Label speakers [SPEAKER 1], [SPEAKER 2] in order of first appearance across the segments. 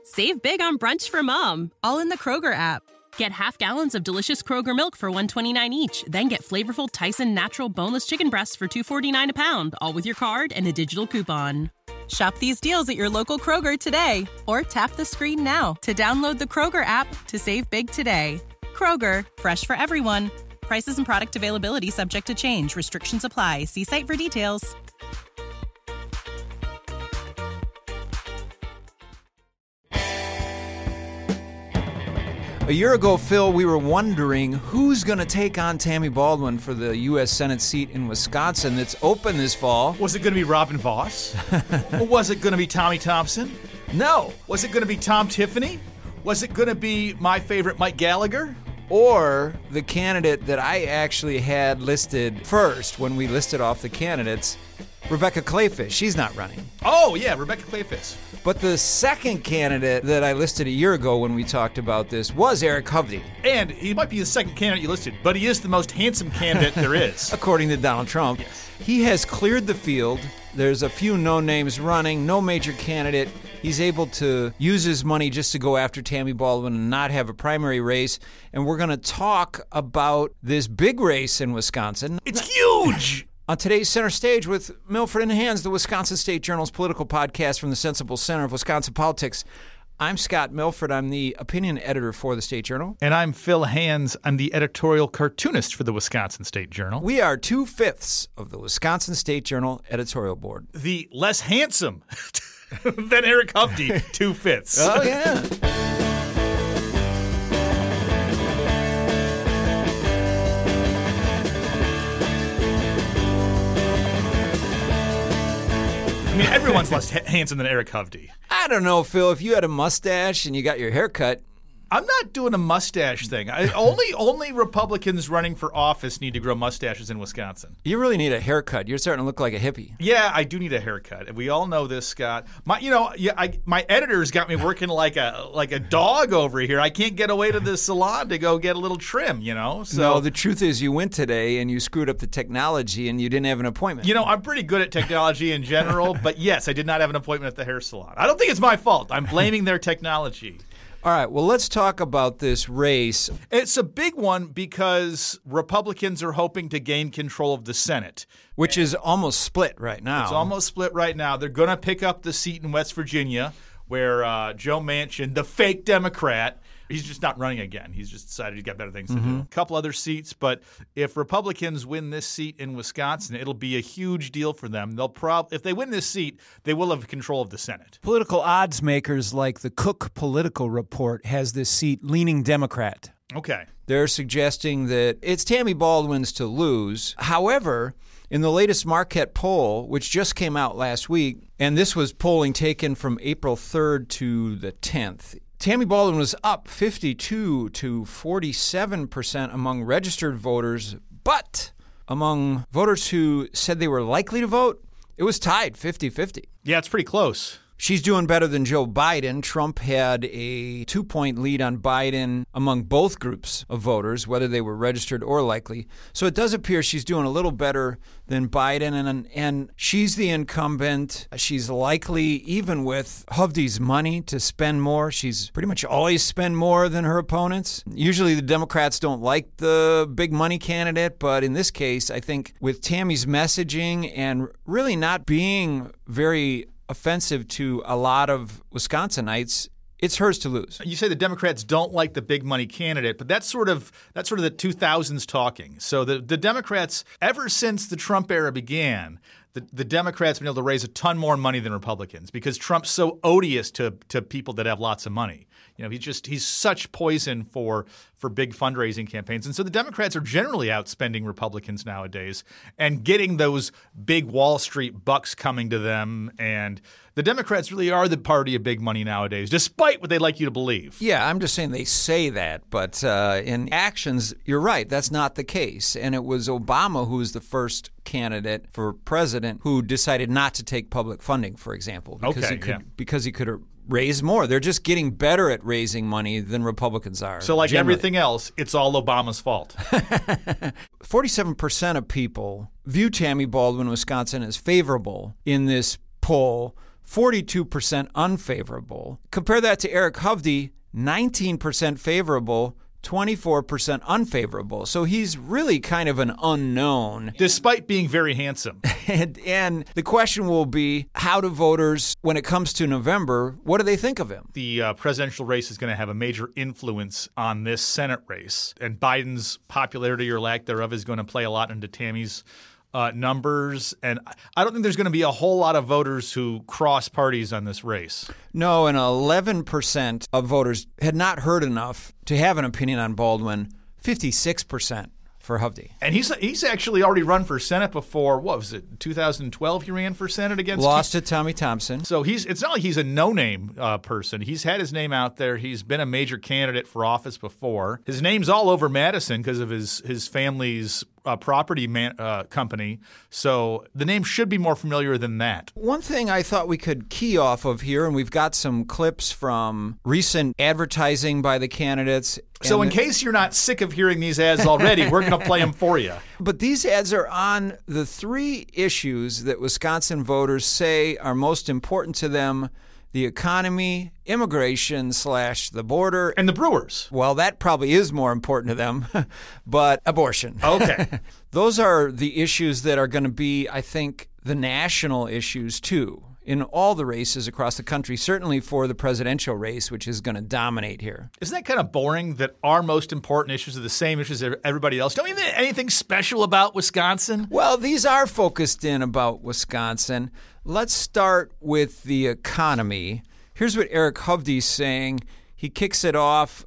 [SPEAKER 1] Save big on brunch for mom, all in the Kroger app. Get half gallons of delicious Kroger milk for $1.29 each. Then get flavorful Tyson natural boneless chicken breasts for $2.49 a pound, all with your card and a digital coupon. Shop these deals at your local Kroger today, or tap the screen now to download the Kroger app to save big today. Kroger, fresh for everyone. Prices and product availability subject to change. Restrictions apply. See site for details.
[SPEAKER 2] A year ago, Phil, we were wondering who's going to take on Tammy Baldwin for the U.S. Senate seat in Wisconsin that's open this fall.
[SPEAKER 3] Was it going to be Robin Voss? Or was it going to be Tommy Thompson?
[SPEAKER 2] No.
[SPEAKER 3] Was it going to be Tom Tiffany? Was it going to be my favorite Mike Gallagher?
[SPEAKER 2] Or the candidate that I actually had listed first when we listed off the candidates, Rebecca Clayfish. She's not running.
[SPEAKER 3] Oh, yeah, Rebecca Clayfish.
[SPEAKER 2] But the second candidate that I listed a year ago when we talked about this was Eric Hovde.
[SPEAKER 3] And he might be the second candidate you listed, but he is the most handsome candidate there is.
[SPEAKER 2] According to Donald Trump.
[SPEAKER 3] Yes.
[SPEAKER 2] He has cleared the field. There's a few no names running, no major candidate. He's able to use his money just to go after Tammy Baldwin and not have a primary race. And we're going to talk about this big race in Wisconsin.
[SPEAKER 3] It's huge!
[SPEAKER 2] On today's Center Stage with Milford and Hands, the Wisconsin State Journal's political podcast from the Sensible Center of Wisconsin Politics. I'm Scott Milford. I'm the opinion editor for the State Journal.
[SPEAKER 3] And I'm Phil Hands. I'm the editorial cartoonist for the Wisconsin State Journal.
[SPEAKER 2] We are 2/5 of the Wisconsin State Journal editorial board.
[SPEAKER 3] The less handsome than Eric Hovde, 2/5.
[SPEAKER 2] Oh, yeah.
[SPEAKER 3] I mean, everyone's less handsome than Eric Hovde.
[SPEAKER 2] I don't know, Phil. If you had a mustache and you got your hair cut,
[SPEAKER 3] I'm not doing a mustache thing. Only Republicans running for office need to grow mustaches in Wisconsin.
[SPEAKER 2] You really need a haircut. You're starting to look like a hippie.
[SPEAKER 3] Yeah, I do need a haircut. We all know this, Scott. My editor's got me working like a dog over here. I can't get away to the salon to go get a little trim, So
[SPEAKER 2] No, the truth is you went today and you screwed up the technology and you didn't have an appointment.
[SPEAKER 3] I'm pretty good at technology in general, but yes, I did not have an appointment at the hair salon. I don't think it's my fault. I'm blaming their technology.
[SPEAKER 2] All right, well, let's talk about this race.
[SPEAKER 3] It's a big one because Republicans are hoping to gain control of the Senate.
[SPEAKER 2] Which is almost split right now.
[SPEAKER 3] It's almost split right now. They're going to pick up the seat in West Virginia where Joe Manchin, the fake Democrat, he's just not running again. He's just decided he's got better things to do. A couple other seats, but if Republicans win this seat in Wisconsin, it'll be a huge deal for them. If they win this seat, they will have control of the Senate.
[SPEAKER 2] Political odds makers like the Cook Political Report has this seat leaning Democrat.
[SPEAKER 3] Okay.
[SPEAKER 2] They're suggesting that it's Tammy Baldwin's to lose. However, in the latest Marquette poll, which just came out last week, and this was polling taken from April 3rd to the 10th, Tammy Baldwin was up 52 to 47% among registered voters, but among voters who said they were likely to vote, it was tied 50-50.
[SPEAKER 3] Yeah, it's pretty close.
[SPEAKER 2] She's doing better than Joe Biden. Trump had a 2-point lead on Biden among both groups of voters, whether they were registered or likely. So it does appear she's doing a little better than Biden, and she's the incumbent. She's likely, even with Hovde's money, to spend more. She's pretty much always spend more than her opponents. Usually the Democrats don't like the big money candidate, but in this case, I think with Tammy's messaging and really not being very offensive to a lot of Wisconsinites, it's hers to lose.
[SPEAKER 3] You say the Democrats don't like the big money candidate, but that's sort of the 2000s talking. So the Democrats, ever since the Trump era began, the Democrats have been able to raise a ton more money than Republicans because Trump's so odious to people that have lots of money. He's such poison for big fundraising campaigns. And so the Democrats are generally outspending Republicans nowadays and getting those big Wall Street bucks coming to them. And the Democrats really are the party of big money nowadays, despite what they like you to believe.
[SPEAKER 2] Yeah, I'm just saying they say that, but in actions, you're right. That's not the case. And it was Obama who was the first candidate for president who decided not to take public funding, for example, because he could raise more. They're just getting better at raising money than Republicans are.
[SPEAKER 3] So like
[SPEAKER 2] generally.
[SPEAKER 3] Everything else, it's all Obama's fault.
[SPEAKER 2] 47% of people view Tammy Baldwin, Wisconsin, as favorable in this poll. 42% unfavorable. Compare that to Eric Hovde, 19% favorable, 24% unfavorable. So he's really kind of an unknown.
[SPEAKER 3] Despite being very handsome.
[SPEAKER 2] And the question will be, how do voters, when it comes to November, what do they think of him?
[SPEAKER 3] The presidential race is going to have a major influence on this Senate race. And Biden's popularity or lack thereof is going to play a lot into Tammy's numbers. And I don't think there's going to be a whole lot of voters who cross parties on this race.
[SPEAKER 2] No, and 11% of voters had not heard enough to have an opinion on Baldwin, 56% for Hovde.
[SPEAKER 3] And he's actually already run for Senate before. What was it, 2012 he ran for Senate against?
[SPEAKER 2] Lost to Tommy Thompson.
[SPEAKER 3] So it's not like he's a no-name person. He's had his name out there. He's been a major candidate for office before. His name's all over Madison because of his family's property company. So the name should be more familiar than that.
[SPEAKER 2] One thing I thought we could key off of here, and we've got some clips from recent advertising by the candidates.
[SPEAKER 3] So in case you're not sick of hearing these ads already, we're going to play them for you.
[SPEAKER 2] But these ads are on the three issues that Wisconsin voters say are most important to them: the economy, immigration / the border.
[SPEAKER 3] And the Brewers.
[SPEAKER 2] Well, that probably is more important to them, but abortion.
[SPEAKER 3] Okay.
[SPEAKER 2] Those are the issues that are going to be, I think, the national issues too, in all the races across the country, certainly for the presidential race, which is going to dominate here.
[SPEAKER 3] Isn't that kind of boring that our most important issues are the same issues as everybody else? Don't you think anything special about Wisconsin?
[SPEAKER 2] Well, these are focused in about Wisconsin. Let's start with the economy. Here's what Eric Hovde's saying. He kicks it off.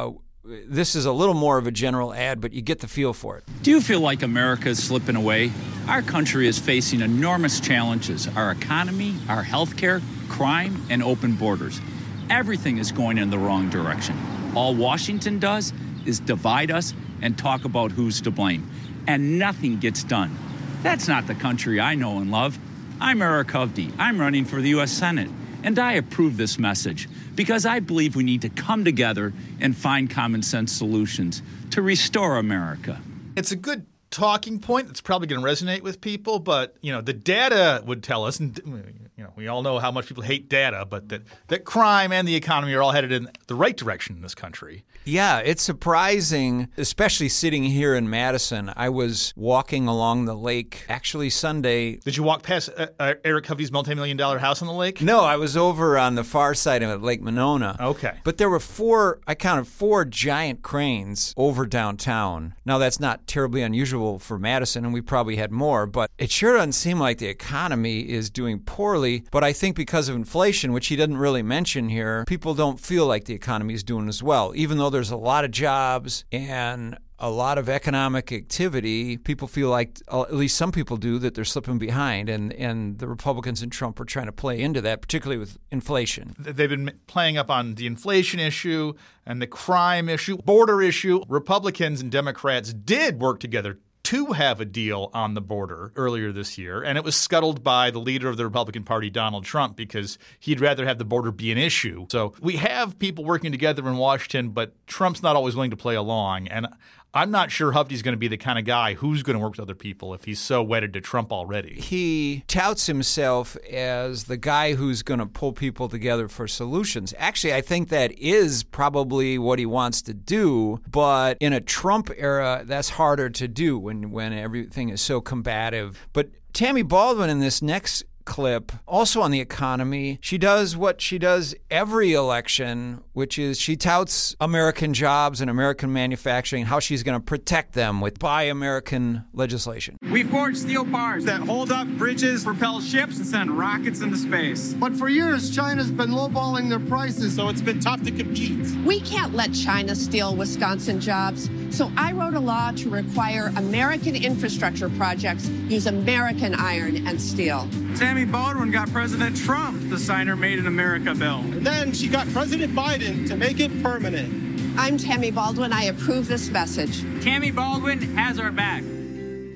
[SPEAKER 2] This is a little more of a general ad, but you get the feel for it.
[SPEAKER 4] Do you feel like America is slipping away? Our country is facing enormous challenges. Our economy, our health care, crime, and open borders. Everything is going in the wrong direction. All Washington does is divide us and talk about who's to blame. And nothing gets done. That's not the country I know and love. I'm Eric Hovde. I'm running for the U.S. Senate. And I approve this message because I believe we need to come together and find common sense solutions to restore America.
[SPEAKER 3] It's a good talking point that's probably going to resonate with people, but the data would tell us, and we all know how much people hate data, but that crime and the economy are all headed in the right direction in this country.
[SPEAKER 2] Yeah, it's surprising, especially sitting here in Madison. I was walking along the lake, actually Sunday.
[SPEAKER 3] Did you walk past Eric Hovde's multi-million-dollar house on the lake?
[SPEAKER 2] No, I was over on the far side of Lake Monona.
[SPEAKER 3] Okay.
[SPEAKER 2] But there were I counted four giant cranes over downtown. Now, that's not terribly unusual for Madison, and we probably had more, but it sure doesn't seem like the economy is doing poorly. But I think because of inflation, which he didn't really mention here, people don't feel like the economy is doing as well. Even though there's a lot of jobs and a lot of economic activity, people feel like, at least some people do, that they're slipping behind, and the Republicans and Trump are trying to play into that, particularly with inflation.
[SPEAKER 3] They've been playing up on the inflation issue and the crime issue, border issue. Republicans and Democrats did work together to have a deal on the border earlier this year, and it was scuttled by the leader of the Republican Party, Donald Trump, because he'd rather have the border be an issue. So we have people working together in Washington, but Trump's not always willing to play along, and I'm not sure Hovde's going to be the kind of guy who's going to work with other people if he's so wedded to Trump already.
[SPEAKER 2] He touts himself as the guy who's going to pull people together for solutions. Actually, I think that is probably what he wants to do, but in a Trump era, that's harder to do when everything is so combative. But Tammy Baldwin in this next clip, also on the economy, she does what she does every election, which is she touts American jobs and American manufacturing, how she's going to protect them with Buy American legislation.
[SPEAKER 5] We forge steel bars that hold up bridges, propel ships, and send rockets into space.
[SPEAKER 6] But for years, China's been lowballing their prices, so it's been tough to compete.
[SPEAKER 7] We can't let China steal Wisconsin jobs, so I wrote a law to require American infrastructure projects use American iron and steel.
[SPEAKER 5] Tammy Baldwin got President Trump to sign her Made in America bill.
[SPEAKER 6] And then she got President Biden to make it permanent.
[SPEAKER 7] I'm Tammy Baldwin. I approve this message.
[SPEAKER 5] Tammy Baldwin has our back.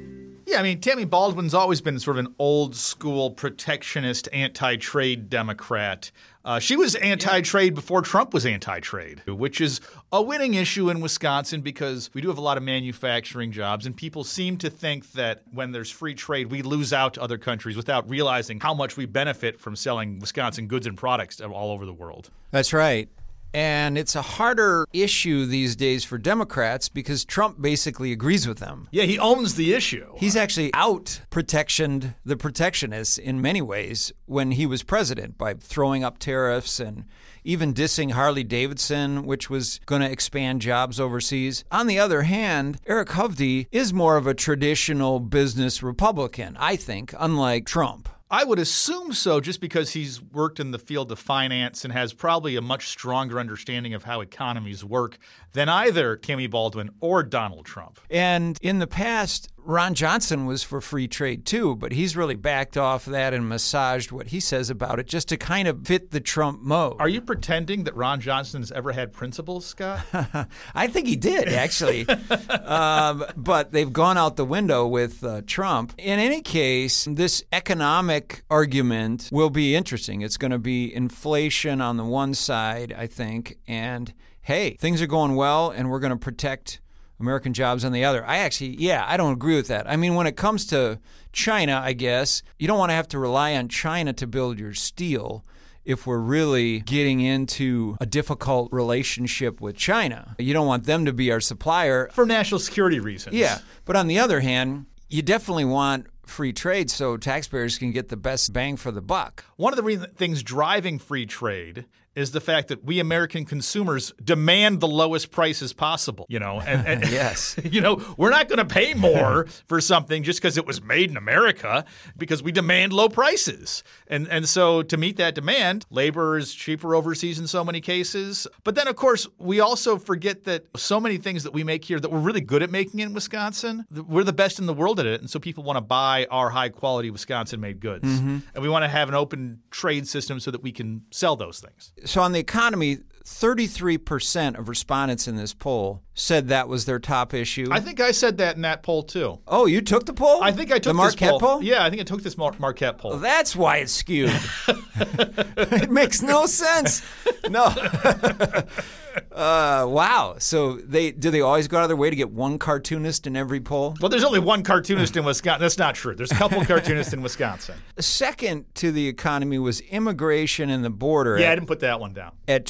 [SPEAKER 3] Yeah, I mean, Tammy Baldwin's always been sort of an old-school protectionist, anti-trade Democrat. She was anti-trade before Trump was anti-trade, which is a winning issue in Wisconsin because we do have a lot of manufacturing jobs, and people seem to think that when there's free trade, we lose out to other countries without realizing how much we benefit from selling Wisconsin goods and products all over the world.
[SPEAKER 2] That's right. And it's a harder issue these days for Democrats because Trump basically agrees with them.
[SPEAKER 3] Yeah, he owns the issue.
[SPEAKER 2] He's actually out-protectioned the protectionists in many ways when he was president by throwing up tariffs and even dissing Harley-Davidson, which was going to expand jobs overseas. On the other hand, Eric Hovde is more of a traditional business Republican, I think, unlike Trump.
[SPEAKER 3] I would assume so just because he's worked in the field of finance and has probably a much stronger understanding of how economies work than either Tammy Baldwin or Donald Trump.
[SPEAKER 2] And in the past, Ron Johnson was for free trade too, but he's really backed off that and massaged what he says about it just to kind of fit the Trump mode.
[SPEAKER 3] Are you pretending that Ron Johnson has ever had principles, Scott?
[SPEAKER 2] I think he did, actually. But they've gone out the window with Trump. In any case, this economic argument will be interesting. It's going to be inflation on the one side, I think, and hey, things are going well and we're going to protect American jobs on the other. I don't agree with that. I mean, when it comes to China, I guess, you don't want to have to rely on China to build your steel if we're really getting into a difficult relationship with China. You don't want them to be our supplier.
[SPEAKER 3] For national security reasons.
[SPEAKER 2] Yeah. But on the other hand, you definitely want free trade so taxpayers can get the best bang for the buck.
[SPEAKER 3] One of the things driving free trade is the fact that we American consumers demand the lowest prices possible, and
[SPEAKER 2] yes.
[SPEAKER 3] We're not going to pay more for something just because it was made in America because we demand low prices. And so to meet that demand, labor is cheaper overseas in so many cases. But then, of course, we also forget that so many things that we make here that we're really good at making in Wisconsin, we're the best in the world at it. And so people want to buy our high-quality Wisconsin-made goods. Mm-hmm. And we want to have an open trade system so that we can sell those things.
[SPEAKER 2] So on the economy, 33% of respondents in this poll said that was their top issue.
[SPEAKER 3] I think I said that in that poll, too.
[SPEAKER 2] Oh, you took the poll?
[SPEAKER 3] I think I took
[SPEAKER 2] the Marquette poll.
[SPEAKER 3] Yeah, I think I took this Marquette poll.
[SPEAKER 2] Well, that's why it's skewed. It makes no sense. No. Wow. So do they always go out of their way to get one cartoonist in every poll?
[SPEAKER 3] Well, there's only one cartoonist in Wisconsin. That's not true. There's a couple cartoonists in Wisconsin.
[SPEAKER 2] Second to the economy was immigration and the border.
[SPEAKER 3] Yeah, I didn't put that one down.
[SPEAKER 2] At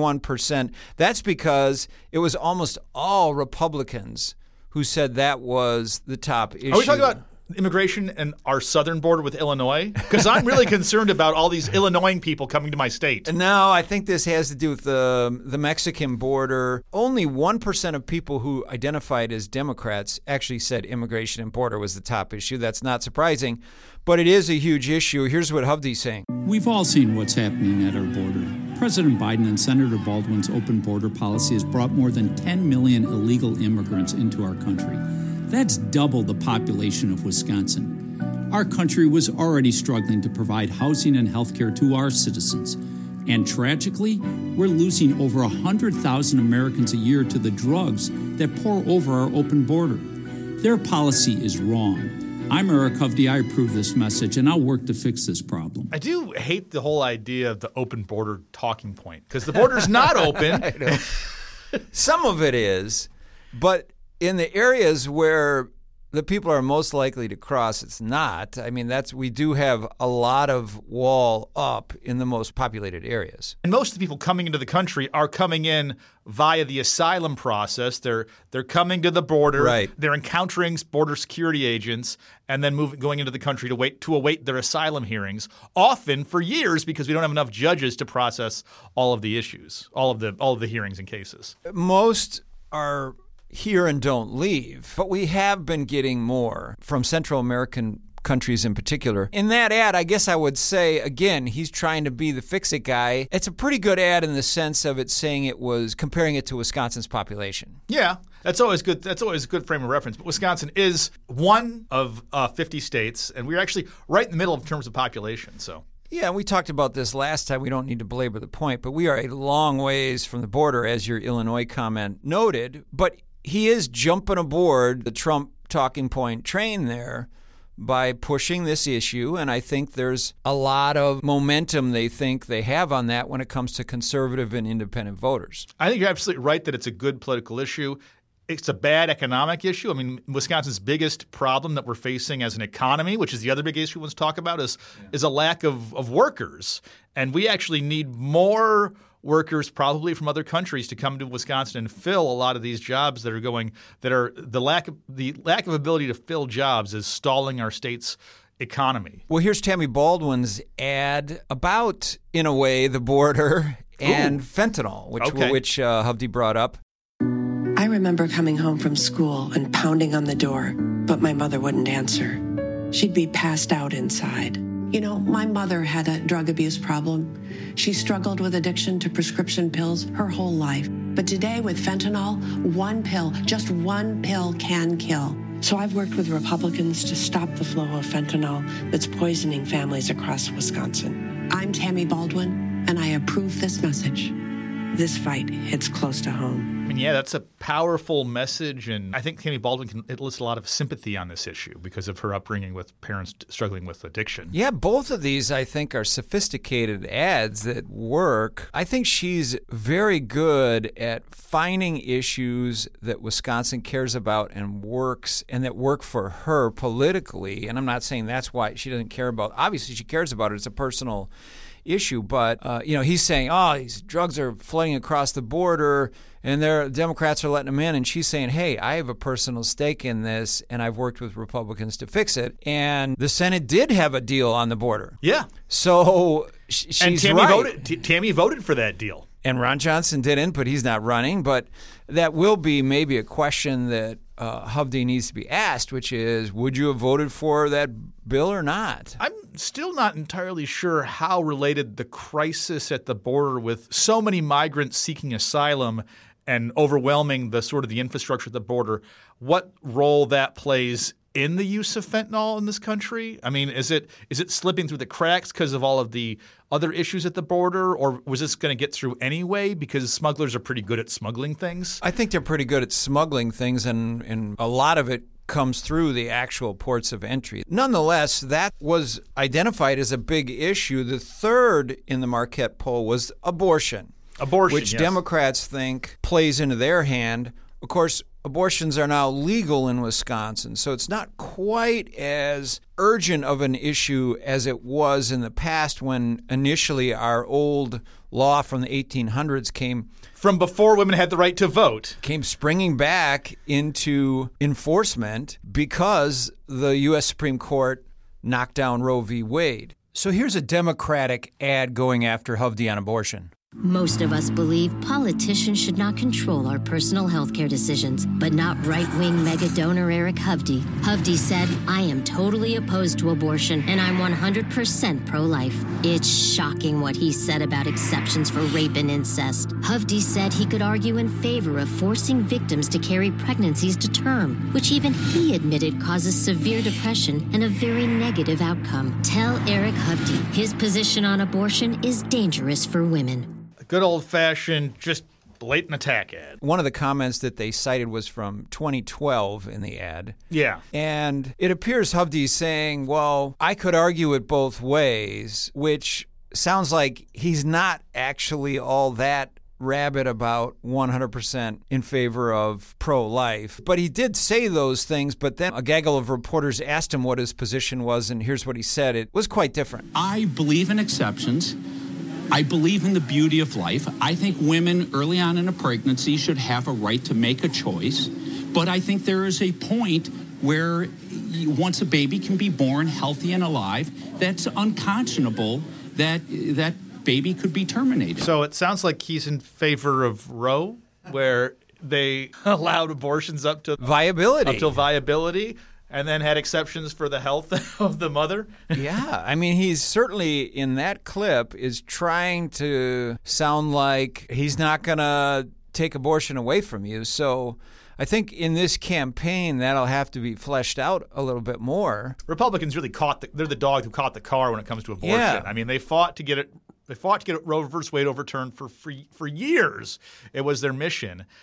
[SPEAKER 2] 21%. That's because it was almost all Republicans who said that was the top issue.
[SPEAKER 3] Are we talking about immigration and our southern border with Illinois? Because I'm really concerned about all these Illinois people coming to my state.
[SPEAKER 2] No, I think this has to do with the Mexican border. Only 1% of people who identified as Democrats actually said immigration and border was the top issue. That's not surprising, but it is a huge issue. Here's what Hovde's saying.
[SPEAKER 4] We've all seen what's happening at our border. President Biden and Senator Baldwin's open border policy has brought more than 10 million illegal immigrants into our country. That's double the population of Wisconsin. Our country was already struggling to provide housing and health care to our citizens. And tragically, we're losing over 100,000 Americans a year to the drugs that pour over our open border. Their policy is wrong. I'm Eric Hovde. I approve this message, and I'll work to fix this problem.
[SPEAKER 3] I do hate the whole idea of the open border talking point because the border's not open.
[SPEAKER 2] I know. Some of it is, but in the areas where the people are most likely to cross, it's not. I mean, we do have a lot of wall up in the most populated areas.
[SPEAKER 3] And most of the people coming into the country are coming in via the asylum process. They're coming to the border.
[SPEAKER 2] Right.
[SPEAKER 3] They're encountering border security agents and then going into the country to await their asylum hearings, often for years because we don't have enough judges to process all of the issues, all of the hearings and cases.
[SPEAKER 2] Most are here and don't leave. But we have been getting more from Central American countries in particular. In that ad, I guess I would say, again, he's trying to be the fix-it guy. It's a pretty good ad in the sense of it saying it was comparing it to Wisconsin's population.
[SPEAKER 3] Yeah. That's always good. That's always a good frame of reference. But Wisconsin is one of 50 states, and we're actually right in the middle in terms of population. So.
[SPEAKER 2] Yeah, and we talked about this last time. We don't need to belabor the point, but we are a long ways from the border, as your Illinois comment noted. But he is jumping aboard the Trump talking point train there by pushing this issue, and I think there's a lot of momentum they think they have on that when it comes to conservative and independent voters.
[SPEAKER 3] I think you're absolutely right that it's a good political issue. It's a bad economic issue. I mean, Wisconsin's biggest problem that we're facing as an economy, which is the other big issue we want to talk about, is a lack of workers. And we actually need more workers probably from other countries to come to Wisconsin and fill a lot of these jobs that are the lack of ability to fill jobs is stalling our state's economy.
[SPEAKER 2] Well, here's Tammy Baldwin's ad about, in a way, the border and fentanyl, which Hovde brought up.
[SPEAKER 8] I remember coming home from school and pounding on the door, but my mother wouldn't answer. She'd be passed out inside.
[SPEAKER 7] You know, my mother had a drug abuse problem. She struggled with addiction to prescription pills her whole life. But today with fentanyl, just one pill can kill.
[SPEAKER 8] So I've worked with Republicans to stop the flow of fentanyl that's poisoning families across Wisconsin.
[SPEAKER 7] I'm Tammy Baldwin, and I approve this message.
[SPEAKER 8] This fight hits close to home.
[SPEAKER 3] I mean, yeah, that's a powerful message, and I think Tammy Baldwin can enlist a lot of sympathy on this issue because of her upbringing with parents struggling with addiction.
[SPEAKER 2] Yeah, both of these, I think, are sophisticated ads that work. I think she's very good at finding issues that Wisconsin cares about and works, and that work for her politically. And I'm not saying that's why she doesn't care about. Obviously, she cares about it. It's a personal issue, but he's saying, these drugs are flooding across the border, and Democrats are letting them in, and she's saying, hey, I have a personal stake in this, and I've worked with Republicans to fix it, and the Senate did have a deal on the border.
[SPEAKER 3] Yeah.
[SPEAKER 2] So she's right.
[SPEAKER 3] Tammy voted for that deal.
[SPEAKER 2] And Ron Johnson didn't, but he's not running. But that will be maybe a question that Hovde needs to be asked, which is, would you have voted for that bill or not?
[SPEAKER 3] I'm still not entirely sure how related the crisis at the border with so many migrants seeking asylum and overwhelming the infrastructure at the border, what role that plays in the use of fentanyl in this country? I mean, is it slipping through the cracks because of all of the other issues at the border, or was this going to get through anyway because smugglers are pretty good at smuggling things?
[SPEAKER 2] I think they're pretty good at smuggling things, and a lot of it comes through the actual ports of entry. Nonetheless, that was identified as a big issue. The third in the Marquette poll was abortion, which
[SPEAKER 3] yes.
[SPEAKER 2] Democrats think plays into their hand. Of course, abortions are now legal in Wisconsin, so it's not quite as urgent of an issue as it was in the past when initially our old law from the 1800s came
[SPEAKER 3] from before women had the right to vote,
[SPEAKER 2] came springing back into enforcement because the U.S. Supreme Court knocked down Roe v. Wade. So here's a Democratic ad going after Hovde on abortion.
[SPEAKER 9] Most of us believe politicians should not control our personal health care decisions, but not right-wing mega donor Eric Hovde. Hovde said, I am totally opposed to abortion, and I'm 100% pro-life. It's shocking what he said about exceptions for rape and incest. Hovde said he could argue in favor of forcing victims to carry pregnancies to term, which even he admitted causes severe depression and a very negative outcome. Tell Eric Hovde his position on abortion is dangerous for women.
[SPEAKER 3] Good old-fashioned, just blatant attack ad.
[SPEAKER 2] One of the comments that they cited was from 2012 in the ad.
[SPEAKER 3] Yeah.
[SPEAKER 2] And it appears Hovde's saying, well, I could argue it both ways, which sounds like he's not actually all that rabid about 100% in favor of pro-life. But he did say those things, but then a gaggle of reporters asked him what his position was, and here's what he said. It was quite different.
[SPEAKER 4] I believe in exceptions. I believe in the beauty of life. I think women early on in a pregnancy should have a right to make a choice. But I think there is a point where once a baby can be born healthy and alive, that's unconscionable that that baby could be terminated.
[SPEAKER 3] So it sounds like he's in favor of Roe, where they allowed abortions up to viability. And then had exceptions for the health of the mother?
[SPEAKER 2] Yeah. I mean, he's certainly, in that clip, is trying to sound like he's not going to take abortion away from you. So I think in this campaign, that'll have to be fleshed out a little bit more.
[SPEAKER 3] Republicans really they're the dog who caught the car when it comes to abortion.
[SPEAKER 2] Yeah.
[SPEAKER 3] I mean, they fought to get it Roe v. Wade overturned for years. It was their mission.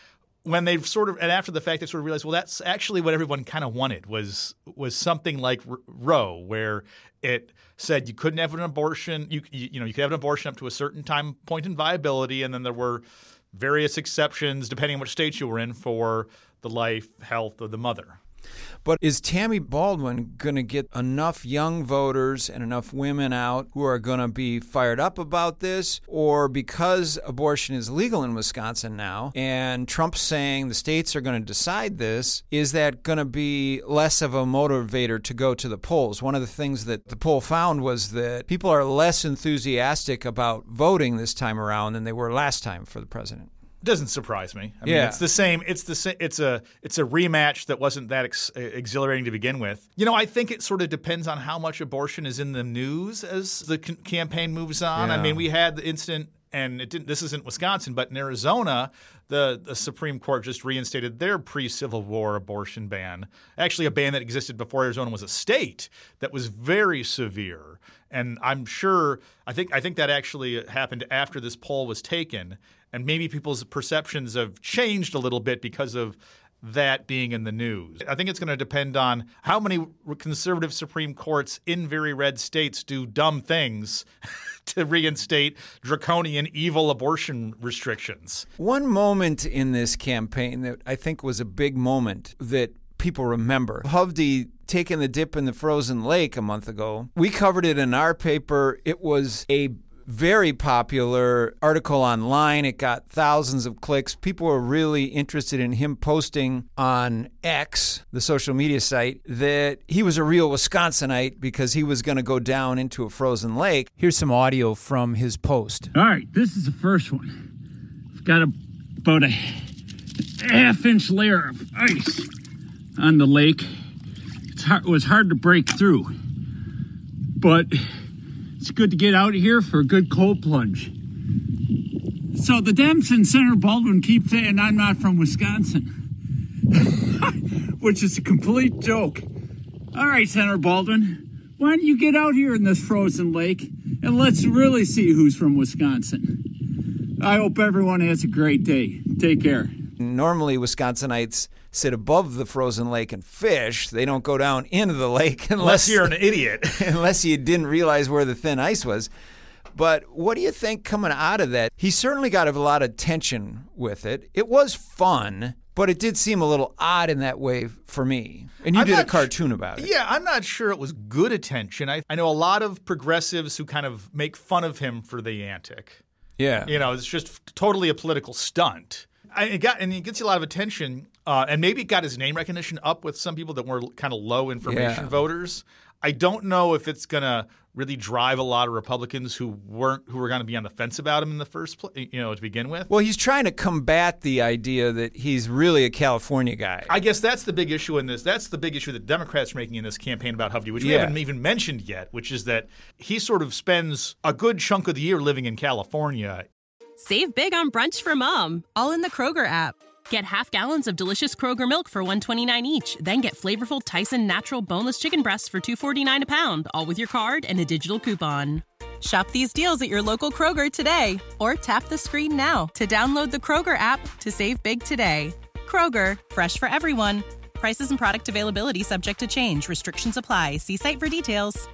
[SPEAKER 3] when they've sort of, and after the fact, they sort of realized, well, that's actually what everyone kind of wanted was something like Roe, where it said you couldn't have an abortion. You could have an abortion up to a certain point in viability, and then there were various exceptions depending on which state you were in for the life, health of the mother.
[SPEAKER 2] But is Tammy Baldwin going to get enough young voters and enough women out who are going to be fired up about this? Or because abortion is legal in Wisconsin now and Trump's saying the states are going to decide this, is that going to be less of a motivator to go to the polls? One of the things that the poll found was that people are less enthusiastic about voting this time around than they were last time for the president.
[SPEAKER 3] Doesn't surprise me. I mean, it's the same. It's a rematch that wasn't that exhilarating to begin with. I think it sort of depends on how much abortion is in the news as the campaign moves on. Yeah. I mean, we had the incident, and this isn't Wisconsin, but in Arizona, the Supreme Court just reinstated their pre-Civil War abortion ban. Actually, a ban that existed before Arizona was a state that was very severe. And I'm sure I think that actually happened after this poll was taken. And maybe people's perceptions have changed a little bit because of that being in the news. I think it's going to depend on how many conservative Supreme Courts in very red states do dumb things to reinstate draconian, evil abortion restrictions.
[SPEAKER 2] One moment in this campaign that I think was a big moment that people remember, Hovde taking the dip in the frozen lake a month ago. We covered it in our paper. It was a very popular article online. It got thousands of clicks. People were really interested in him posting on X, the social media site, that he was a real Wisconsinite because he was going to go down into a frozen lake. Here's some audio from his post.
[SPEAKER 10] All right, this is the first one. I've got about a half-inch layer of ice on the lake. It was hard to break through, but it's good to get out of here for a good cold plunge. So the Dems and Senator Baldwin keep saying I'm not from Wisconsin, which is a complete joke. All right, Senator Baldwin, why don't you get out here in this frozen lake and let's really see who's from Wisconsin. I hope everyone has a great day. Take care.
[SPEAKER 2] Normally, Wisconsinites sit above the frozen lake and fish. They don't go down into the lake
[SPEAKER 3] unless you're an idiot.
[SPEAKER 2] Unless you didn't realize where the thin ice was. But what do you think coming out of that? He certainly got a lot of tension with it. It was fun, but it did seem a little odd in that way for me. And you did a cartoon about it.
[SPEAKER 3] Yeah, I'm not sure it was good attention. I know a lot of progressives who kind of make fun of him for the antic.
[SPEAKER 2] Yeah.
[SPEAKER 3] It's just totally a political stunt. It gets you a lot of attention, and maybe it got his name recognition up with some people that were kind of low information voters. I don't know if it's going to really drive a lot of Republicans who were going to be on the fence about him in the first place, to begin with.
[SPEAKER 2] Well, he's trying to combat the idea that he's really a California guy.
[SPEAKER 3] I guess that's the big issue in this. That's the big issue that Democrats are making in this campaign about Hovde, which we haven't even mentioned yet, which is that he sort of spends a good chunk of the year living in California.
[SPEAKER 1] Save big on brunch for mom, all in the Kroger app. Get half gallons of delicious Kroger milk for $1.29 each. Then get flavorful Tyson natural boneless chicken breasts for $2.49 a pound, all with your card and a digital coupon. Shop these deals at your local Kroger today, or tap the screen now to download the Kroger app to save big today. Kroger, fresh for everyone. Prices and product availability subject to change. Restrictions apply. See site for details.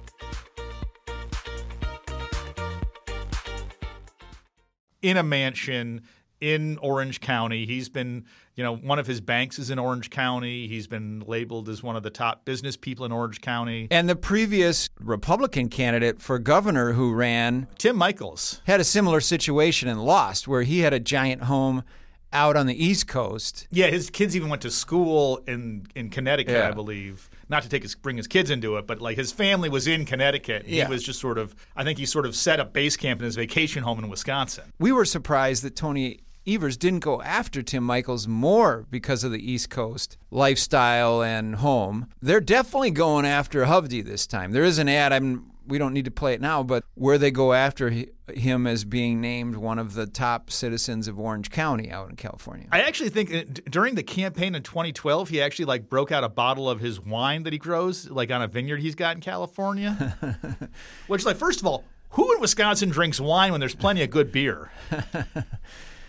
[SPEAKER 3] In a mansion in Orange County. He's been, one of his banks is in Orange County. He's been labeled as one of the top business people in Orange County.
[SPEAKER 2] And the previous Republican candidate for governor who ran,
[SPEAKER 3] Tim Michels,
[SPEAKER 2] had a similar situation and lost, where he had a giant home out on the East Coast.
[SPEAKER 3] Yeah, his kids even went to school in Connecticut, I believe. Not to bring his kids into it, but like his family was in Connecticut. He was just I think he sort of set up base camp in his vacation home in Wisconsin.
[SPEAKER 2] We were surprised that Tony Evers didn't go after Tim Michels more because of the East Coast lifestyle and home. They're definitely going after Hovde this time. There is an ad, we don't need to play it now, but where they go after him as being named one of the top citizens of Orange County out in California.
[SPEAKER 3] I actually think during the campaign in 2012, he actually broke out a bottle of his wine that he grows on a vineyard he's got in California. Which, first of all, who in Wisconsin drinks wine when there's plenty of good beer?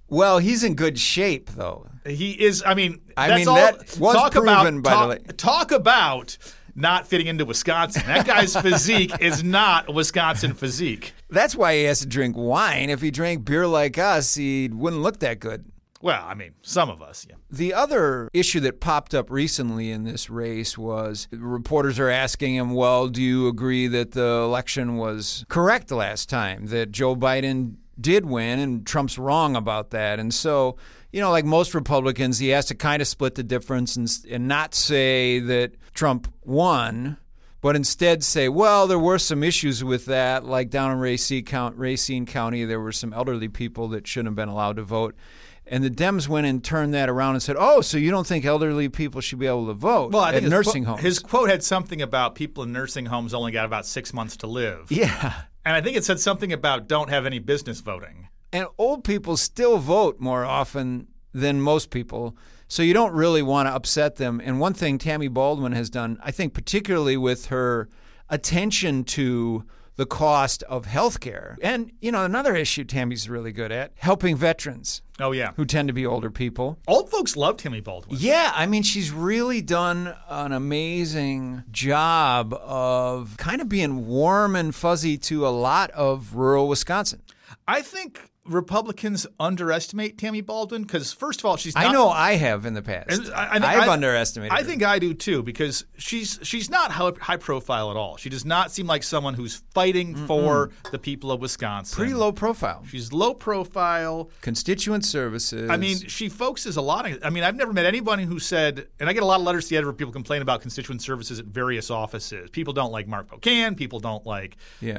[SPEAKER 2] Well, he's in good shape, though.
[SPEAKER 3] He is. I mean,
[SPEAKER 2] that was proven by the way.
[SPEAKER 3] Talk about not fitting into Wisconsin. That guy's physique is not a Wisconsin physique.
[SPEAKER 2] That's why he has to drink wine. If he drank beer like us, he wouldn't look that good.
[SPEAKER 3] Well, I mean, some of us, yeah.
[SPEAKER 2] The other issue that popped up recently in this race was reporters are asking him, well, do you agree that the election was correct last time, that Joe Biden did win and Trump's wrong about that? And so, like most Republicans, he has to kind of split the difference and not say that Trump won, but instead say, well, there were some issues with that, like down in Racine County, there were some elderly people that shouldn't have been allowed to vote. And the Dems went and turned that around and said, oh, so you don't think elderly people should be able to vote at nursing homes?
[SPEAKER 3] His quote had something about people in nursing homes only got about 6 months to live.
[SPEAKER 2] Yeah.
[SPEAKER 3] And I think it said something about don't have any business voting.
[SPEAKER 2] And old people still vote more often than most people, so you don't really want to upset them. And one thing Tammy Baldwin has done, I think particularly with her attention to the cost of health care. And, another issue Tammy's really good at, helping veterans.
[SPEAKER 3] Oh, yeah.
[SPEAKER 2] Who tend to be older people.
[SPEAKER 3] Old folks love Tammy Baldwin.
[SPEAKER 2] Yeah, I mean, she's really done an amazing job of kind of being warm and fuzzy to a lot of rural Wisconsin.
[SPEAKER 3] I think Republicans underestimate Tammy Baldwin because, first of all, she's not...
[SPEAKER 2] I know I have in the past. I've underestimated her.
[SPEAKER 3] I think I do, too, because she's not high profile at all. She does not seem like someone who's fighting for the people of Wisconsin.
[SPEAKER 2] Pretty low profile.
[SPEAKER 3] She's low profile.
[SPEAKER 2] Constituent services.
[SPEAKER 3] I mean, she focuses a lot on... I mean, I've never met anybody who said... And I get a lot of letters to the editor where people complain about constituent services at various offices. People don't like Mark Pocan. People don't like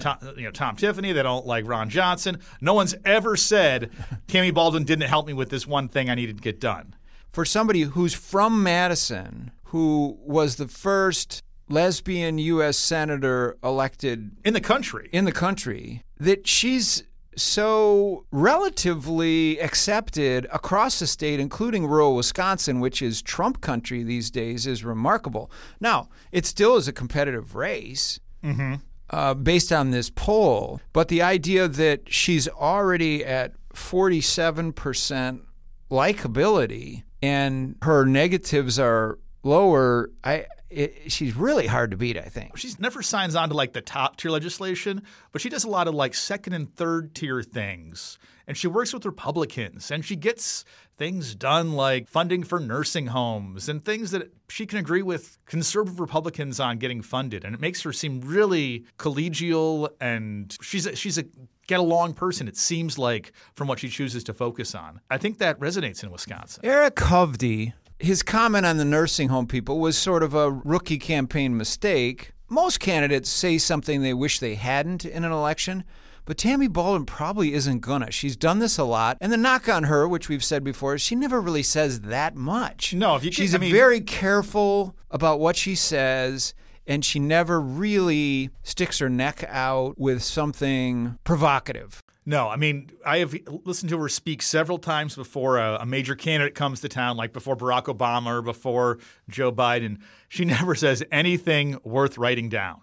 [SPEAKER 3] Tom Tiffany. They don't like Ron Johnson. No one's ever said Tammy Baldwin didn't help me with this one thing I needed to get done.
[SPEAKER 2] For somebody who's from Madison, who was the first lesbian U.S. senator elected
[SPEAKER 3] in the country,
[SPEAKER 2] that she's so relatively accepted across the state, including rural Wisconsin, which is Trump country these days, is remarkable. Now, it still is a competitive race. Mm-hmm. Based on this poll, but the idea that she's already at 47% likability and her negatives are lower, she's really hard to beat, I think.
[SPEAKER 3] She never signs on to like the top tier legislation, but she does a lot of like second and third tier things. And she works with Republicans and she gets things done like funding for nursing homes and things that she can agree with conservative Republicans on getting funded. And it makes her seem really collegial, and she's a get-along person, it seems like, from what she chooses to focus on. I think that resonates in Wisconsin.
[SPEAKER 2] Eric Hovde, his comment on the nursing home people was sort of a rookie campaign mistake. Most candidates say something they wish they hadn't in an election. But Tammy Baldwin probably isn't gonna. She's done this a lot. And the knock on her, which we've said before, is she never really says that much.
[SPEAKER 3] No,
[SPEAKER 2] she's very careful about what she says, and she never really sticks her neck out with something provocative.
[SPEAKER 3] No, I mean, I have listened to her speak several times before a major candidate comes to town, like before Barack Obama or before Joe Biden. She never says anything worth writing down.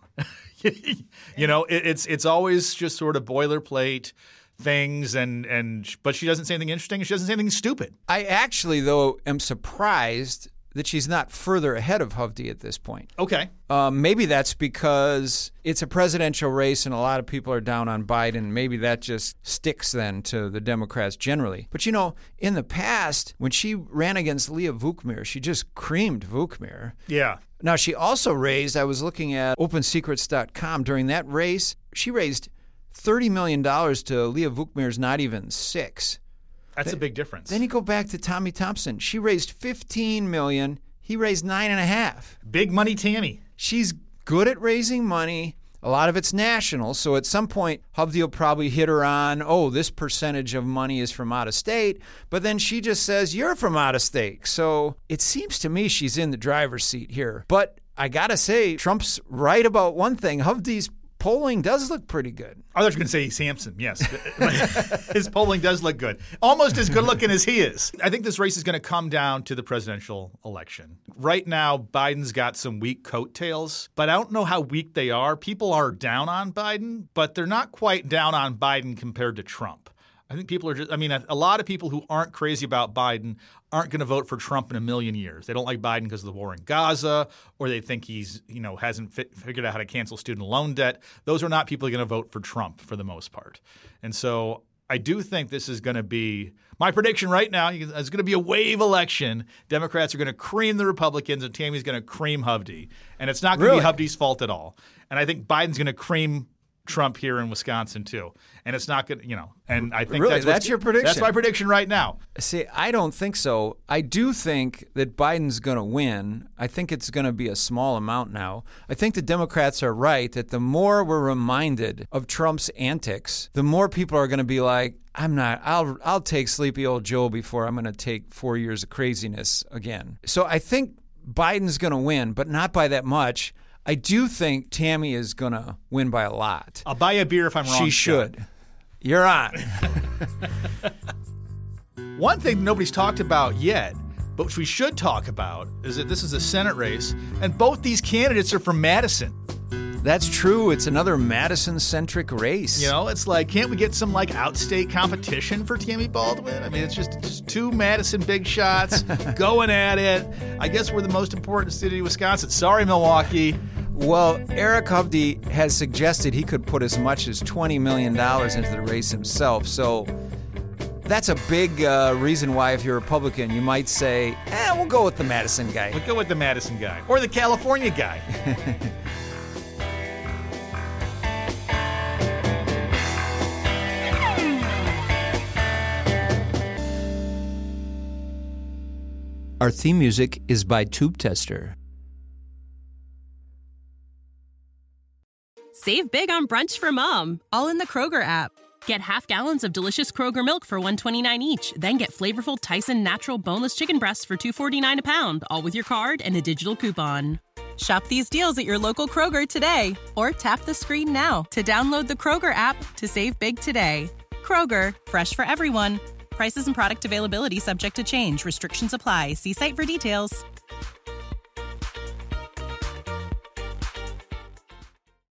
[SPEAKER 3] It's always just sort of boilerplate things, but she doesn't say anything interesting. She doesn't say anything stupid.
[SPEAKER 2] I actually, though, am surprised that she's not further ahead of Hovde at this point.
[SPEAKER 3] Okay.
[SPEAKER 2] Maybe that's because it's a presidential race and a lot of people are down on Biden. Maybe that just sticks then to the Democrats generally. But, in the past, when she ran against Leah Vukmir, she just creamed Vukmir.
[SPEAKER 3] Yeah.
[SPEAKER 2] Now, she also raised, I was looking at OpenSecrets.com, during that race, she raised $30 million to Leah Vukmir's not even $6 million.
[SPEAKER 3] That's a big difference.
[SPEAKER 2] Then you go back to Tommy Thompson. She raised $15 million. He raised $9.5 million.
[SPEAKER 3] Big money Tammy.
[SPEAKER 2] She's good at raising money. A lot of it's national. So at some point, Hovde will probably hit her on, this percentage of money is from out of state. But then she just says, you're from out of state. So it seems to me she's in the driver's seat here. But I got to say, Trump's right about one thing. Hovde's polling does look pretty good.
[SPEAKER 3] I thought you were going to say Sampson. Yes. His polling does look good. Almost as good looking as he is. I think this race is going to come down to the presidential election. Right now, Biden's got some weak coattails, but I don't know how weak they are. People are down on Biden, but they're not quite down on Biden compared to Trump. I think people are just – I mean, a lot of people who aren't crazy about Biden aren't going to vote for Trump in a million years. They don't like Biden because of the war in Gaza, or they think he's hasn't figured out how to cancel student loan debt. Those are not people who are going to vote for Trump for the most part. And so I do think this is going to be – my prediction right now is going to be a wave election. Democrats are going to cream the Republicans, and Tammy's going to cream Hovde. And it's not going to be Hovde's fault at all. And I think Biden's going to cream Trump here in Wisconsin too, and it's not good, And I think
[SPEAKER 2] that's your prediction.
[SPEAKER 3] That's my prediction right now.
[SPEAKER 2] See, I don't think so. I do think that Biden's going to win. I think it's going to be a small amount now. I think the Democrats are right that the more we're reminded of Trump's antics, the more people are going to be like, I'll take sleepy old Joe before I'm going to take 4 years of craziness again. So I think Biden's going to win, but not by that much. I do think Tammy is going to win by a lot.
[SPEAKER 3] I'll buy you a beer if I'm wrong.
[SPEAKER 2] She should. You're on.
[SPEAKER 3] One thing nobody's talked about yet, but which we should talk about, is that this is a Senate race, and both these candidates are from Madison.
[SPEAKER 2] That's true. It's another Madison-centric race.
[SPEAKER 3] It's like, can't we get some outstate competition for Tammy Baldwin? I mean, it's just two Madison big shots going at it. I guess we're the most important city of Wisconsin. Sorry, Milwaukee.
[SPEAKER 2] Well, Eric Hovde has suggested he could put as much as $20 million into the race himself. So that's a big reason why, if you're a Republican, you might say, we'll go with the Madison guy.
[SPEAKER 3] We'll go with the Madison guy. Or the California guy.
[SPEAKER 2] Our theme music is by Tube Tester.
[SPEAKER 1] Save big on brunch for mom, all in the Kroger app. Get half gallons of delicious Kroger milk for $1.29 each. Then get flavorful Tyson natural boneless chicken breasts for $2.49 a pound, all with your card and a digital coupon. Shop these deals at your local Kroger today, or tap the screen now to download the Kroger app to save big today. Kroger, fresh for everyone. Prices and product availability subject to change. Restrictions apply. See site for details.